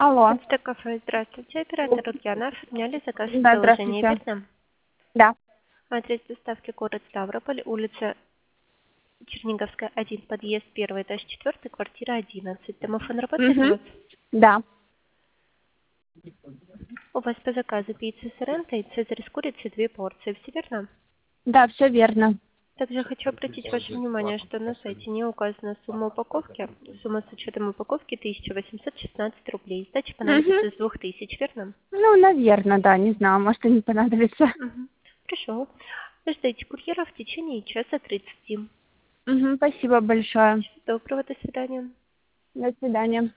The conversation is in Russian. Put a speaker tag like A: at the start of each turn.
A: Алло.
B: Это кафе. Здравствуйте. Оператор Ульяна. Оформляли заказ в
A: Да,
B: приложении,
A: здравствуйте.
B: верно?
A: Да.
B: Адрес доставки город Ставрополь, улица Черниговская, 1, подъезд 1, этаж 4, квартира 11. Домофон работает у
A: Угу.
B: вас?
A: Да.
B: У вас по заказу пицца с рентой и цезарь с курицей 2 порции. Все верно?
A: Да, все верно.
B: Также хочу обратить ваше внимание, что на сайте не указана сумма упаковки. Сумма с учетом упаковки 1816 рублей. Сдача
A: Угу.
B: понадобится с 2000, верно?
A: Ну, наверное, да, не знаю, может и не понадобится.
B: Угу. Пришел. Ждите курьера в течение часа 30.
A: Угу, спасибо большое.
B: Всего доброго, до свидания.
A: До свидания.